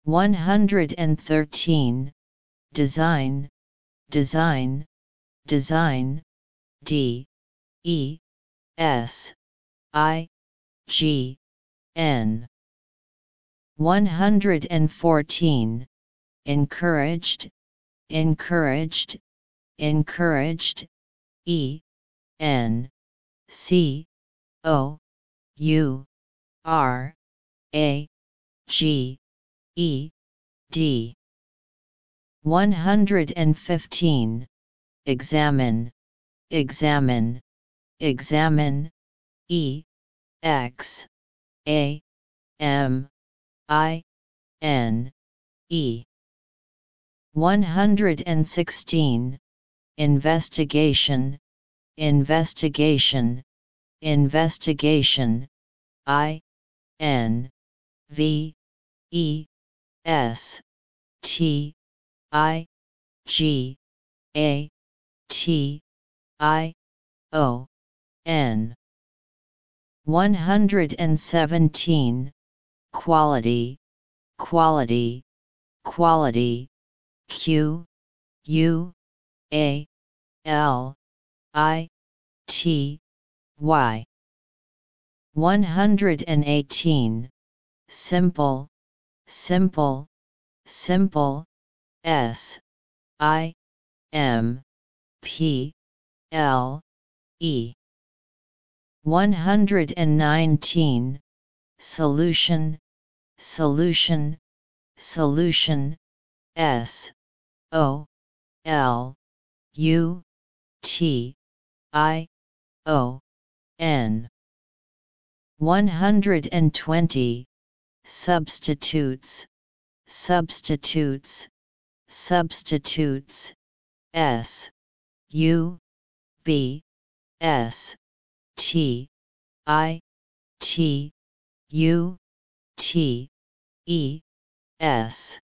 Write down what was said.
113. Design, design, design, D, E, S, I, G, N. 114. Encouraged, encouraged, encouraged, E, N, C, O, U, R, A, G, E, D. 115. Examine, examine, examine, E, X, A, M, I, N, E. 116. Investigation, investigation, investigation, I, N, V, E, S, T, I, G, A, T, I, O, N. 117. Quality, quality, quality, Q, U, A, L, I, T, Y. 118. Simple, simple, simple, S, I, M, P, L, E. 119. Solution, solution, solution, S, O, L, U, T, I, O, N. 120. Substitutes, substitutes, substitutes, S, U, B, S, T, I, T, U, T, E, S.